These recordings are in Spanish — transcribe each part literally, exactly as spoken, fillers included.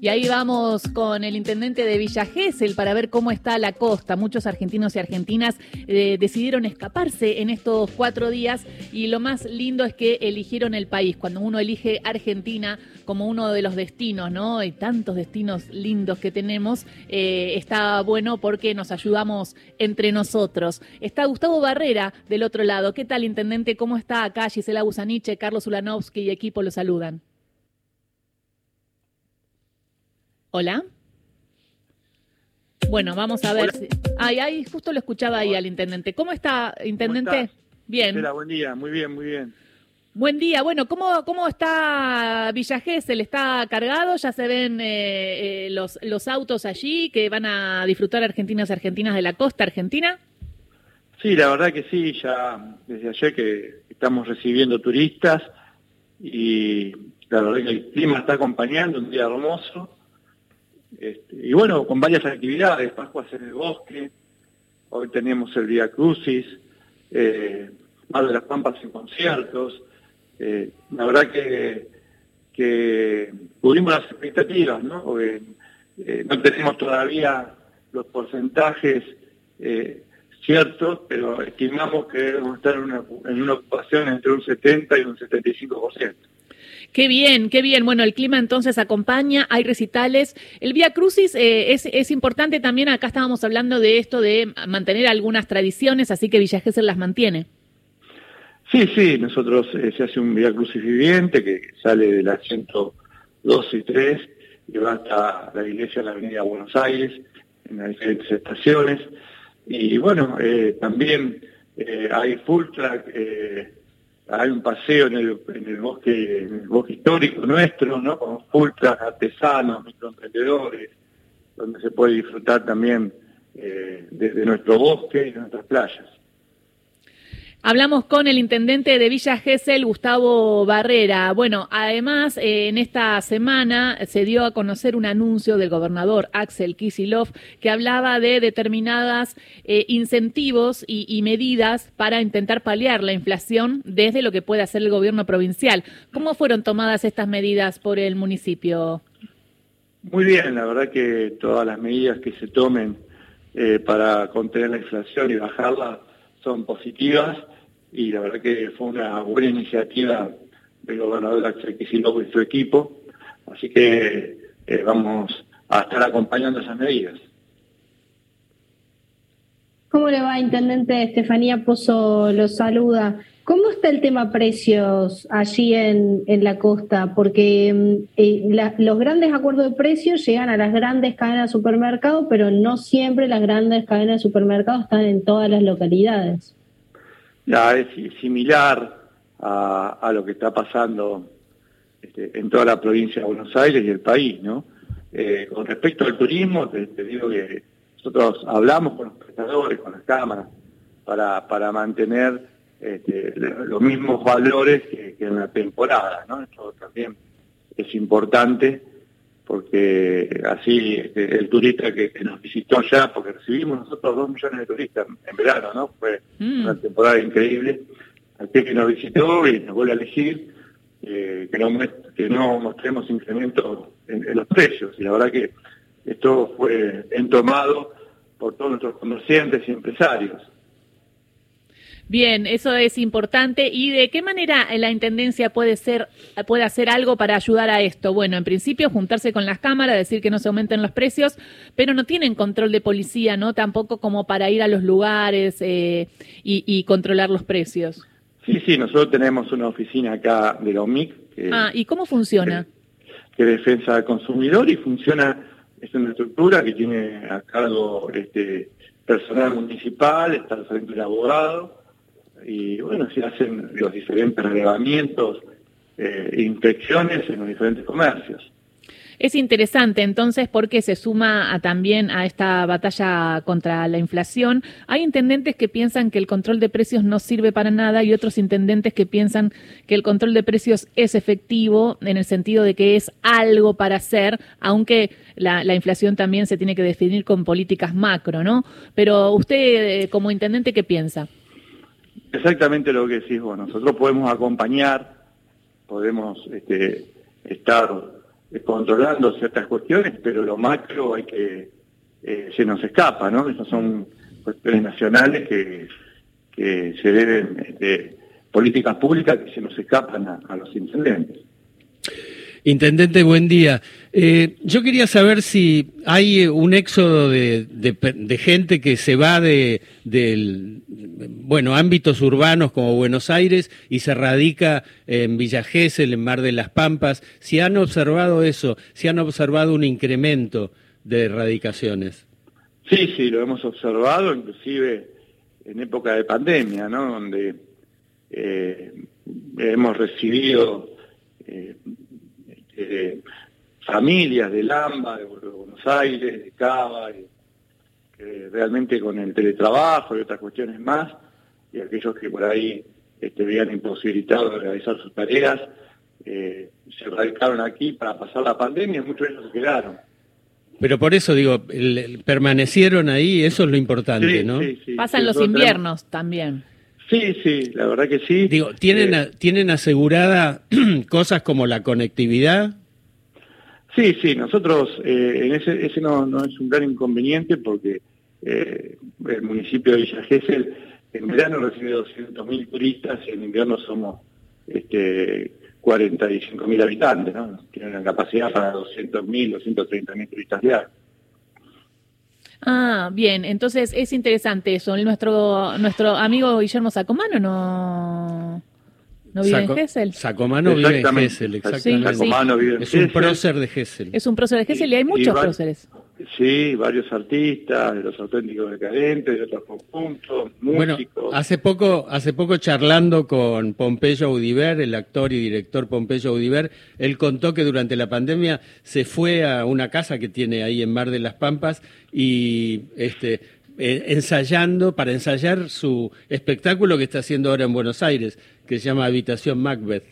Y ahí vamos con el intendente de Villa Gesell para ver cómo está la costa. Muchos argentinos y argentinas eh, decidieron escaparse en estos cuatro días y lo más lindo es que eligieron el país. Cuando uno elige Argentina como uno de los destinos, ¿no? Hay tantos destinos lindos que tenemos, eh, está bueno porque nos ayudamos entre nosotros. Está Gustavo Barrera del otro lado. ¿Qué tal, intendente? ¿Cómo está acá? Gisela Busaniche, Carlos Ulanovsky y equipo lo saludan. Hola. Bueno, vamos a ver. Si... Ay, ay, justo lo escuchaba ahí al intendente. ¿Cómo está, intendente? ¿Cómo estás? Bien. Hola, buen día, muy bien, muy bien. Buen día. Bueno, ¿cómo, cómo está Villa Gesell? ¿Está cargado? ¿Ya se ven eh, eh, los, los autos allí que van a disfrutar argentinas y argentinas de la costa argentina? Sí, la verdad que sí, ya desde ayer que estamos recibiendo turistas y la verdad que el clima está acompañando, un día hermoso. Este, y bueno, con varias actividades, Pascuas en el Bosque, hoy tenemos el Vía Crucis, eh, Mar de las Pampas en conciertos, eh, la verdad que, que cubrimos las expectativas, ¿no? Porque, eh, no tenemos todavía los porcentajes eh, ciertos, pero estimamos que debemos estar en una, en una ocupación entre un setenta y un setenta y cinco por ciento. Qué bien, qué bien. Bueno, el clima entonces acompaña, hay recitales. El Vía Crucis eh, es, es importante también, acá estábamos hablando de esto de mantener algunas tradiciones, así que Villa Gesell las mantiene. Sí, sí, nosotros eh, se hace un Vía Crucis viviente que sale de la ciento dos y tres y va hasta la iglesia de la avenida Buenos Aires, en las diferentes estaciones. Y bueno, eh, también eh, hay full track, eh, hay un paseo en el, en el bosque en el bosque histórico nuestro, ¿no? Con full track, artesanos, microemprendedores, donde se puede disfrutar también eh, de, de nuestro bosque y de nuestras playas. Hablamos con el intendente de Villa Gesell, Gustavo Barrera. Bueno, además, eh, en esta semana se dio a conocer un anuncio del gobernador Axel Kicillof que hablaba de determinadas eh, incentivos y, y medidas para intentar paliar la inflación desde lo que puede hacer el gobierno provincial. ¿Cómo fueron tomadas estas medidas por el municipio? Muy bien, la verdad que todas las medidas que se tomen eh, para contener la inflación y bajarla son positivas. Y la verdad que fue una buena iniciativa del gobernador Axel Kicillof y su equipo, así que eh, vamos a estar acompañando esas medidas. ¿Cómo le va, intendente? Estefanía Pozo lo saluda. ¿Cómo está el tema precios allí en, en la costa? Porque eh, la, los grandes acuerdos de precios llegan a las grandes cadenas de supermercados, pero no siempre las grandes cadenas de supermercados están en todas las localidades. Ya es similar a, a lo que está pasando este, en toda la provincia de Buenos Aires y el país, ¿no? Eh, con respecto al turismo, te, te digo que nosotros hablamos con los prestadores, con las cámaras, para, para mantener este, los mismos valores que, que en la temporada, ¿no? Esto también es importante porque así este, el turista que, que nos visitó ya, porque recibimos nosotros dos millones de turistas en verano, ¿no? Fue mm. una temporada increíble. Aquel que nos visitó y nos vuelve a elegir, eh, que, no, que no mostremos incremento en, en los precios. Y la verdad que esto fue entomado por todos nuestros comerciantes y empresarios. Bien, eso es importante. ¿Y de qué manera la Intendencia puede ser, puede hacer algo para ayudar a esto? Bueno, en principio juntarse con las cámaras, decir que no se aumenten los precios, pero no tienen control de policía, ¿no? Tampoco como para ir a los lugares eh, y, y controlar los precios. Sí, sí, nosotros tenemos una oficina acá de la O M I C. Que, ah, ¿y cómo funciona? Que, que defensa del consumidor y funciona, es una estructura que tiene a cargo este personal municipal, está al frente del abogado. Y bueno, se hacen los diferentes relevamientos e eh, inspecciones en los diferentes comercios. Es interesante entonces porque se suma a, también a esta batalla contra la inflación. Hay intendentes que piensan que el control de precios no sirve para nada y otros intendentes que piensan que el control de precios es efectivo en el sentido de que es algo para hacer, aunque la, la inflación también se tiene que definir con políticas macro, ¿no? Pero usted, como intendente, ¿qué piensa? Exactamente lo que decís vos. Nosotros podemos acompañar, podemos este, estar eh, controlando ciertas cuestiones, pero lo macro hay que eh, se nos escapa, ¿no? Esas son cuestiones nacionales que, que se deben de políticas públicas que se nos escapan a, a los intendentes. Intendente, buen día. Eh, yo quería saber si hay un éxodo de, de, de gente que se va de, de bueno, ámbitos urbanos como Buenos Aires y se radica en Villa Gesell, en Mar de las Pampas. Si han observado eso, si han observado un incremento de radicaciones. Sí, sí, lo hemos observado, inclusive en época de pandemia, ¿no? Donde eh, hemos recibido eh, eh, familias de Lamba, de Buenos Aires, de Cava, y, eh, realmente con el teletrabajo y otras cuestiones más, y aquellos que por ahí este, veían imposibilitados de realizar sus tareas, eh, se radicaron aquí para pasar la pandemia, y muchos de ellos se quedaron. Pero por eso digo, el, el, permanecieron ahí, eso es lo importante, sí, ¿no? Sí, sí, Pasan sí, los inviernos tenemos... también. Sí, sí, la verdad que sí. Digo, ¿tienen, eh, ¿tienen asegurada cosas como la conectividad? Sí, sí, nosotros, eh, en ese, ese no, no es un gran inconveniente porque eh, el municipio de Villa Gesell en verano recibe doscientos mil turistas y en invierno somos este, cuarenta y cinco mil habitantes, ¿no? Tienen una capacidad para doscientos mil, doscientos treinta mil turistas diarios. Ah, bien, entonces es interesante eso. Nuestro nuestro amigo Guillermo Sacomano no, no vive Saco, en Gesell. Sacomano vive en Gesell, exactamente. Sí, Sacomano vive en es un Gesell. prócer de Gesell. Es un prócer de Gesell y hay muchos y va, próceres. Sí, varios artistas, de los auténticos decadentes, de otros conjuntos, músicos. Bueno, hace poco, hace poco charlando con Pompeyo Audiver, el actor y director Pompeyo Audiver, él contó que durante la pandemia se fue a una casa que tiene ahí en Mar de las Pampas y este eh, ensayando, para ensayar su espectáculo que está haciendo ahora en Buenos Aires, que se llama Habitación Macbeth.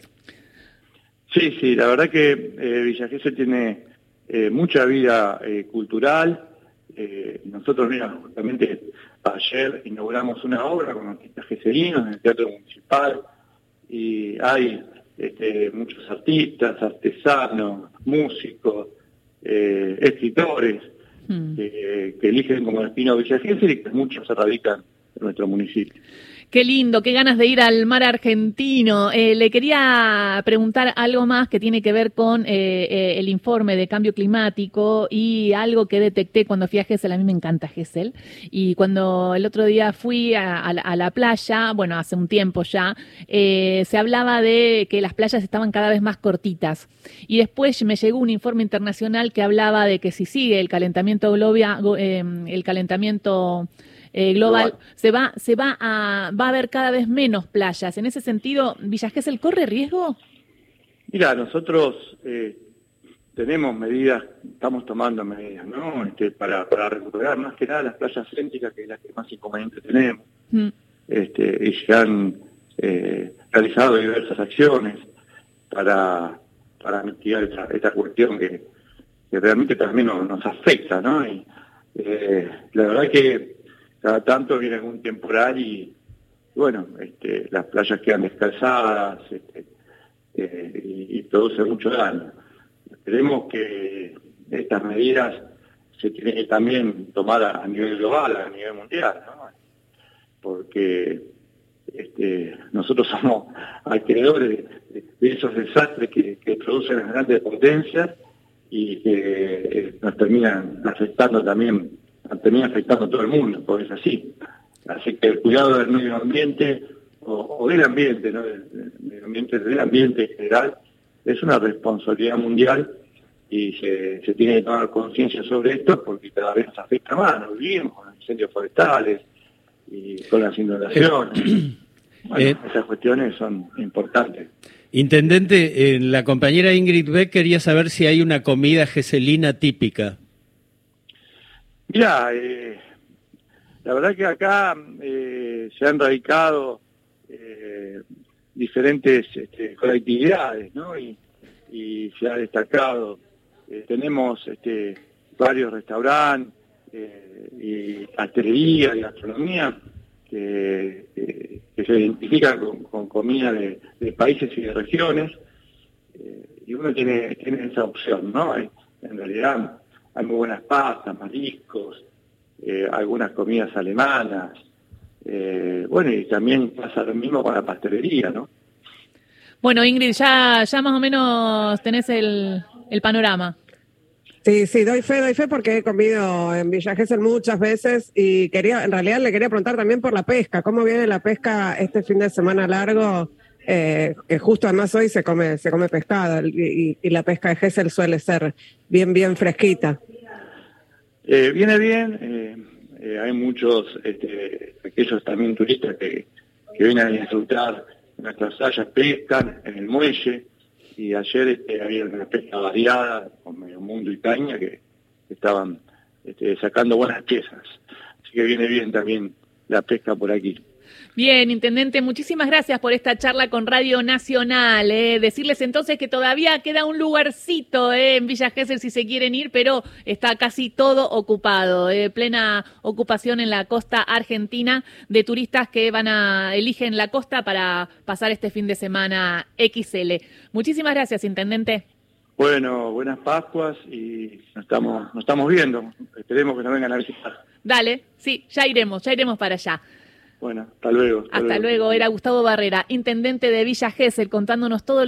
Sí, sí, la verdad que eh, Villa Gesell tiene Eh, mucha vida eh, cultural. Eh, nosotros, mira, justamente ayer inauguramos una obra con artistas geselinos en el Teatro Municipal y hay este, muchos artistas, artesanos, músicos, eh, escritores mm. que, que eligen como destino Villa Gesell y que muchos se radican en nuestro municipio. Qué lindo, qué ganas de ir al mar argentino. Eh, le quería preguntar algo más que tiene que ver con eh, eh, el informe de cambio climático y algo que detecté cuando fui a Gesell. A mí me encanta Gesell. Y cuando el otro día fui a, a, a la playa, bueno, hace un tiempo ya, eh, se hablaba de que las playas estaban cada vez más cortitas. Y después me llegó un informe internacional que hablaba de que si sigue el calentamiento global, eh, el calentamiento Eh, global, se va, se va a, va a haber cada vez menos playas. En ese sentido, ¿Villa Gesell corre riesgo? Mira, nosotros eh, tenemos medidas, estamos tomando medidas, ¿no? Este, para, para recuperar más que nada las playas céntricas, que es las que más inconvenientes tenemos. Mm. Este, y se han eh, realizado diversas acciones para, para mitigar esta, esta cuestión que, que realmente también nos, nos afecta, ¿no? Y eh, la verdad que cada tanto viene algún temporal y, bueno, este, las playas quedan descalzadas este, eh, y, y produce mucho daño. Esperemos que estas medidas se tienen que también tomar a, a nivel global, a nivel mundial, ¿no? Porque este, nosotros somos acreedores de, de esos desastres que, que producen las grandes potencias y que eh, nos terminan afectando también termina afectando a todo el mundo, porque es así. Así que el cuidado del medio ambiente, o, o del ambiente, ¿no? Del, del medio ambiente, del ambiente en general, es una responsabilidad mundial y se, se tiene que tomar conciencia sobre esto porque cada vez nos afecta más, nos vivimos con los incendios forestales y con las inundaciones. Bueno, eh, esas cuestiones son importantes. Intendente, eh, la compañera Ingrid Beck quería saber si hay una comida gesellina típica. Mira, eh, la verdad que acá eh, se han radicado eh, diferentes este, colectividades, ¿no? Y, y se ha destacado, eh, tenemos este, varios restaurantes eh, y pastelería y gastronomía que, eh, que se identifican con, con comida de, de países y de regiones. Eh, y uno tiene, tiene esa opción, ¿no? Hay, en realidad hay muy buenas pastas, mariscos, eh, algunas comidas alemanas, eh, bueno, y también pasa lo mismo con la pastelería, ¿no? Bueno, Ingrid, ya, ya más o menos tenés el, el panorama. Sí, sí, doy fe, doy fe porque he comido en Villa Gesell muchas veces y quería, en realidad le quería preguntar también por la pesca. ¿Cómo viene la pesca este fin de semana largo? Eh, que justo además hoy se come, se come pescado y, y la pesca de Gesell suele ser bien, bien fresquita. Eh, viene bien, eh, eh, hay muchos, este, aquellos también turistas que, que vienen a disfrutar nuestras playas, pescan en el muelle. Y ayer este, había una pesca variada con medio mundo y caña que, que estaban este, sacando buenas piezas. Así que viene bien también la pesca por aquí. Bien, Intendente, muchísimas gracias por esta charla con Radio Nacional. Eh. Decirles entonces que todavía queda un lugarcito eh, en Villa Gesell si se quieren ir, pero está casi todo ocupado. Eh. Plena ocupación en la costa argentina de turistas que van a eligen la costa para pasar este fin de semana equis ele. Muchísimas gracias, Intendente. Bueno, buenas Pascuas y nos estamos, nos estamos viendo. Esperemos que nos vengan a visitar. Dale, sí, ya iremos, ya iremos para allá. Bueno, hasta luego. Hasta, hasta luego. luego. Era Gustavo Barrera, Intendente de Villa Gesell, contándonos todo